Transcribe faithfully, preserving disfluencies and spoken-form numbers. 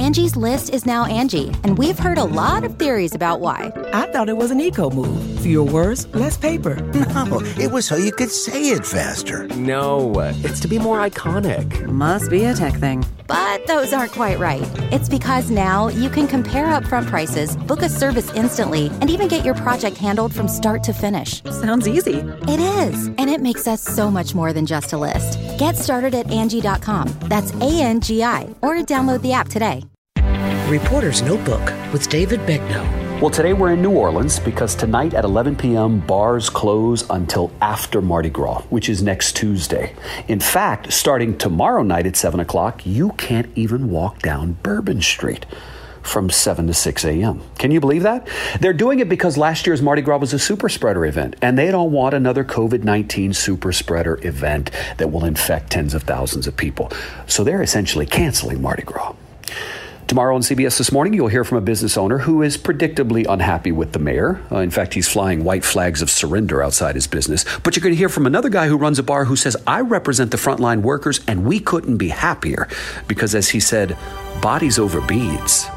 Angie's List is now Angie, and we've heard a lot of theories about why. I thought it was an eco move. Fewer words, less paper. No, it was so you could say it faster. No, it's to be more iconic. Must be a tech thing. But those aren't quite right. It's because now you can compare upfront prices, book a service instantly, and even get your project handled from start to finish. Sounds easy. It is, and it makes us so much more than just a list. Get started at Angie dot com. That's A N G I, or download the app today. Reporter's Notebook with David Begnaud. Well, today we're in New Orleans because tonight at eleven p.m., bars close until after Mardi Gras, which is next Tuesday. In fact, starting tomorrow night at seven o'clock, you can't even walk down Bourbon Street from seven to six a.m. Can you believe that? They're doing it because last year's Mardi Gras was a super spreader event, and they don't want another covid nineteen super spreader event that will infect tens of thousands of people. So they're essentially canceling Mardi Gras. Tomorrow on C B S This Morning, you'll hear from a business owner who is predictably unhappy with the mayor. Uh, in fact, he's flying white flags of surrender outside his business. But you're going to hear from another guy who runs a bar who says, I represent the frontline workers, and we couldn't be happier because, as he said, bodies over beads.